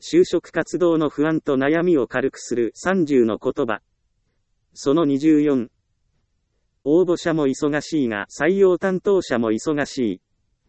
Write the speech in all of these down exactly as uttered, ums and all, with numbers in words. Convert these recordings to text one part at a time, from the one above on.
就職活動の不安と悩みを軽くするさんじゅうの言葉。そのにじゅうよん。応募者も忙しいが採用担当者も忙しい。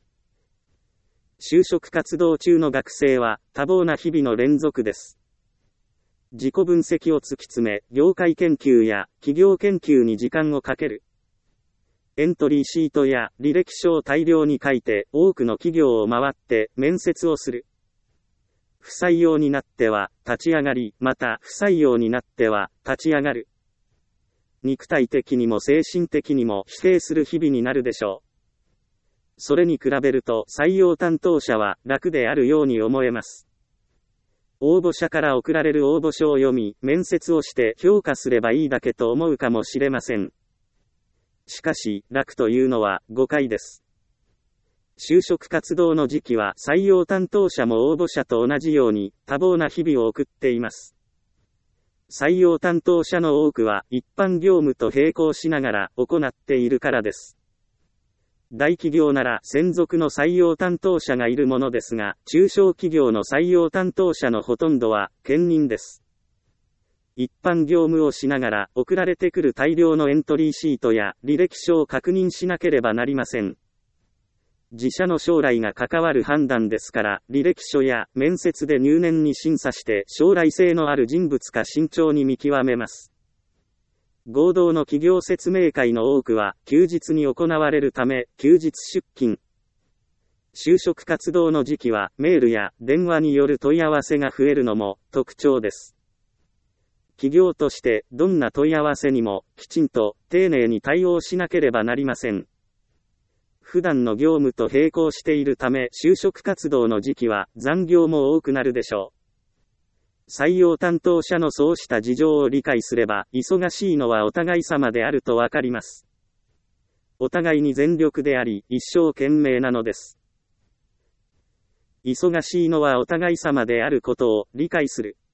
就職活動中の学生は多忙な日々の連続です。自己分析を突き詰め、業界研究や企業研究に時間をかける。エントリーシートや履歴書を大量に書いて多くの企業を回って面接をする。不採用になっては立ち上がり、また不採用になっては立ち上がる。肉体的にも精神的にも疲弊する日々になるでしょう。それに比べると採用担当者は楽であるように思えます。応募者から送られる応募書を読み、面接をして評価すればいいだけと思うかもしれません。しかし、楽というのは誤解です。就職活動の時期は採用担当者も応募者と同じように多忙な日々を送っています。採用担当者の多くは一般業務と並行しながら行っているからです。大企業なら専属の採用担当者がいるものですが、中小企業の採用担当者のほとんどは兼任です。一般業務をしながら送られてくる大量のエントリーシートや履歴書を確認しなければなりません。自社の将来が関わる判断ですから、履歴書や面接で入念に審査して将来性のある人物か慎重に見極めます。合同の企業説明会の多くは休日に行われるため、休日出勤。就職活動の時期はメールや電話による問い合わせが増えるのも特徴です。企業としてどんな問い合わせにもきちんと丁寧に対応しなければなりません。普段の業務と並行しているため、就職活動の時期は残業も多くなるでしょう。採用担当者のそうした事情を理解すれば、忙しいのはお互い様であるとわかります。お互いに全力であり、一生懸命なのです。忙しいのはお互い様であることを理解する。